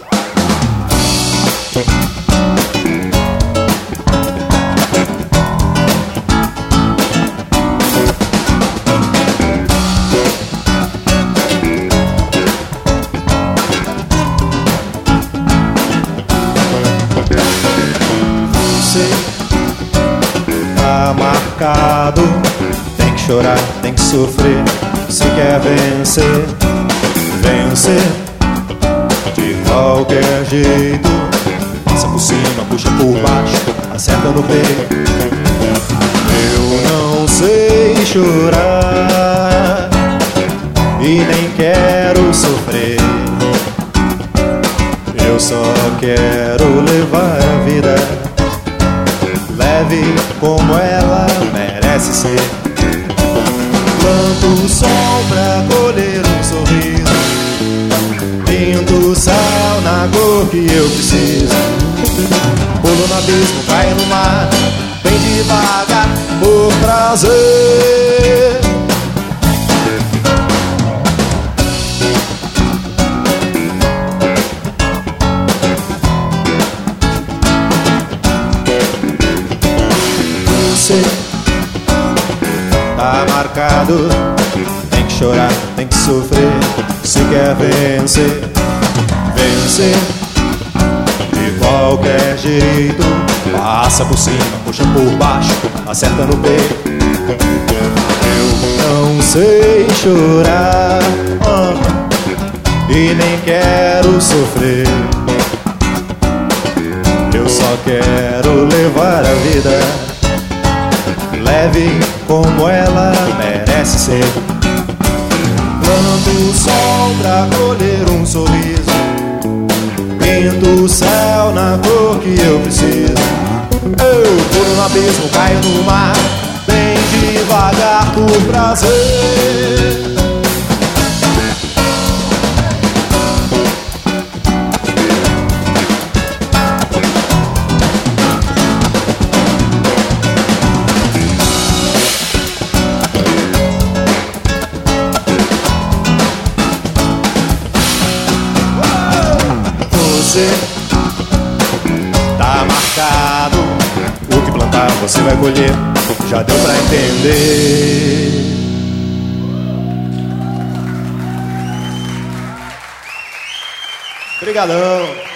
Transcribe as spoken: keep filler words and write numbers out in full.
Você tá marcado, tem que chorar, tem que sofrer. Se quer vencer, vencer de qualquer jeito. Passa por cima, puxa por baixo, acerta no peito. Eu não sei chorar e nem quero sofrer. Eu só quero levar a vida leve como ela merece ser. Planto o sol pra colher um sorriso, pinto o céu na cor que eu preciso. Pulo no abismo, caio no mar, bem devagar, por prazer. Você tá marcado, tem que chorar, tem que sofrer. Se quer vencer, vencer de qualquer jeito. Passa por cima, puxa por baixo, acerta no peito. Eu não sei chorar oh, e nem quero sofrer. Eu só quero levar a vida leve como ela merece ser. Planto o sol pra colher um sorriso, pinto o céu na cor que eu preciso. Eu pulo no abismo, caio no mar, bem devagar por prazer. Você tá marcado, o que plantar você vai colher, já deu pra entender. Obrigadão.